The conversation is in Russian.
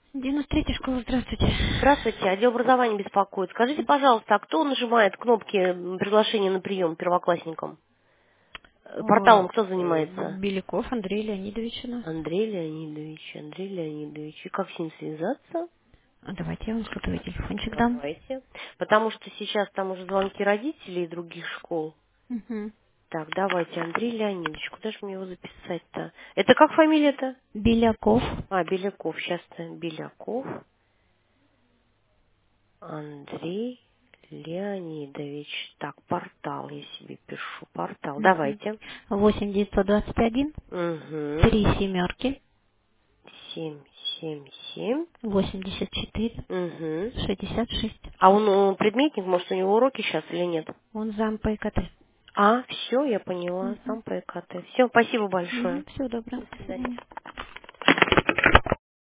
93-я школа, здравствуйте. Здравствуйте, отдел образования беспокоит. Скажите, пожалуйста, а кто нажимает кнопки приглашения на прием первоклассникам? Ой, Порталом кто занимается? Беляков Андрей Леонидович у нас. Андрей Леонидович. И как с ним связаться? Давайте я вам сотовый телефончик дам. Давайте. Потому что сейчас там уже звонки родителей из других школ. Мгм. Так, давайте, Андрей Леонидович. Куда же мне его записать-то? Это как фамилия-то? Беляков. Беляков. Сейчас-то Беляков. Андрей Леонидович. Так, портал я себе пишу. Портал. Мгм. Давайте. 8 921 Угу. 3 семерки 777. 84 Угу. 66. А он предметник, может, у него уроки сейчас или нет? Он зам по ИКТ. Все, я поняла. Сам по ЭКТ. Все, спасибо большое. Всего доброго. До До свидания. свидания.